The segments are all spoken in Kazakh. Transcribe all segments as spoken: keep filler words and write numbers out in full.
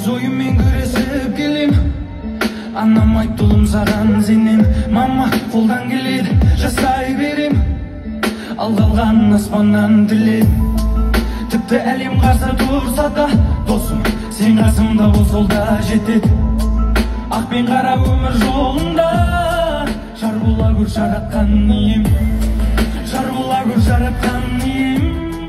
ойыммен күресіп келем, анам айтты ұлым саған сенем. Мама қолдан келеді жасай берем, алдалған аспаннан тілем. Тіпті әлем қарсы тұрса да, досым сен қасымда бол, да жетеді. Ақ пен қара өмір жолында жар бола көр жаратқан ием, жар бола көр жаратқан ием.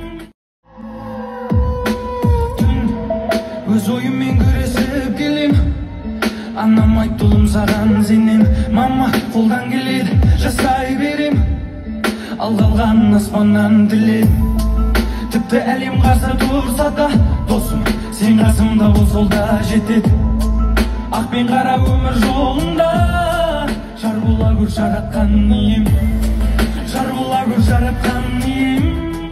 Өз ойыммен күресіп келем, анам айтты ұлым саған сенем. Мама қолдан келеді жасай берем, алдалған аспаннан тілем. Тіпті әлем қарсы тұрса да, досым сен қасымда бол, да жетеді. Ақ пен қара өмір жолында жар бола көр жаратқан ием, жар бола көр жаратқан ием.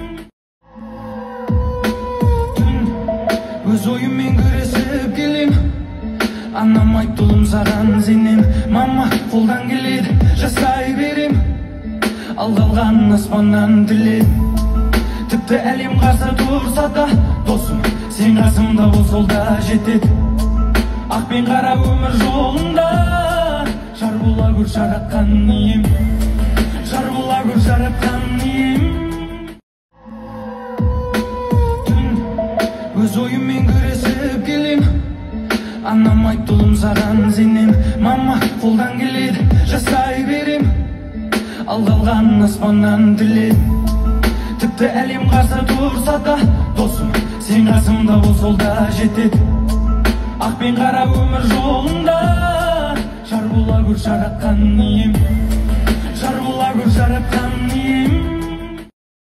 Өз ойыммен күресіп келем, анам айтты ұлым саған сенем. Мама қолдан келеді жасай берем, алдалған аспаннан тілем. Тіпті әлем қарсы тұрса да, досым сен қасымда бол, да жетеді. Ақ пен қара өмір жолында жар бола көр жаратқан ием, жар бола көр жаратқан ием. Өз ойыммен күресіп келем, анам айтты ұлым саған сенем. Мама қолдан келеді жасай берем, алдалған аспаннан тілем. Тіпті әлем қарсы тұрса да, досым сен қасымда бол, да жетеді. Ақ пен қара өмір жолында жар бола көр жаратқан ием, жар бола көр жаратқан